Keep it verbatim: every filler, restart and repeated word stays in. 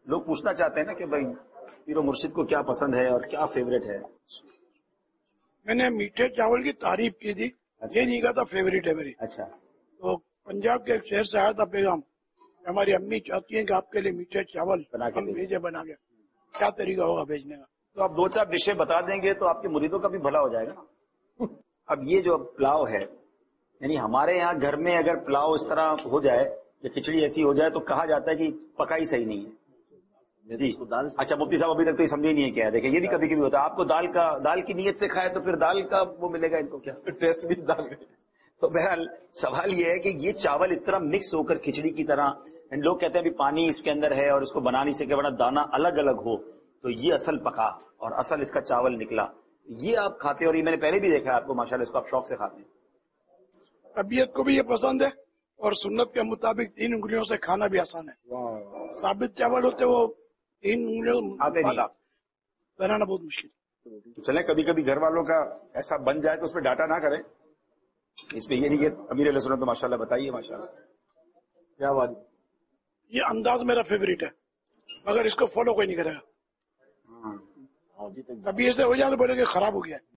لوگ پوچھنا چاہتے ہیں نا کہ بھائی پیر و مرشد کو کیا پسند ہے اور کیا فیوریٹ ہے. میں نے میٹھے چاول کی تعریف کی تھی. یہ نہیں کہا تھا فیوریٹ ہے میری. اچھا. تو پنجاب کے ایک شہر سے آیا تھا پیغام. ہماری امی چاہتی ہیں کہ آپ کے لیے میٹھے چاول بنا کے ہم بھیجے بنا کے. کیا طریقہ ہوگا بھیجنے کا؟ تو آپ دو چار ڈشیں بتا دیں گے تو آپ کے مریدوں کا بھی بھلا ہو جائے گا. اب یہ جو پلاؤ ہے، یعنی ہمارے یہاں گھر میں اگر پلاؤ اس طرح ہو جائے یا کھچڑی ایسی ہو جائے تو کہا جاتا ہے کہ پکائی صحیح نہیں ہے. جی. اچھا مفتی صاحب ابھی تک تو یہ سمجھے نہیں ہے کیا. دیکھیں یہ بھی کبھی کبھی ہوتا ہے. آپ کو دال کا دال کی نیت سے کھائے تو پھر دال کا وہ ملے گا ان کو کیا ٹیسٹ بھی دال کا. تو بہرحال سوال یہ ہے کہ یہ چاول اس طرح مکس ہو کر کھچڑی کی طرح، لوگ کہتے ہیں بھی پانی اس کے اندر ہے اور اس کو بنا نہیں سکے ورنہ دانا الگ الگ ہو تو یہ اصل پکا اور اصل اس کا چاول نکلا. یہ آپ کھاتے اور یہ میں نے پہلے بھی دیکھا ہے آپ کو ماشاءاللہ اس کو آپ شوق سے کھاتے ہیں. طبیعت کو بھی یہ پسند ہے اور سنت کے مطابق تین انگلیوں سے کھانا بھی آسان ہے. ثابت چاول ہوتے وہ تین انگلیوں بنانا بہت مشکل. چلیں کبھی کبھی گھر والوں کا ایسا بن جائے تو اس پہ ڈاٹا نہ کریں. اس پہ یہ نہیں کہ امیر علیہ السلام تو ماشاءاللہ بتائیے ماشاءاللہ کیا بات. یہ انداز میرا فیوریٹ ہے مگر اس کو فالو کوئی نہیں کرے گا. کبھی ایسے ہو جائے تو بولے کہ خراب ہو گیا.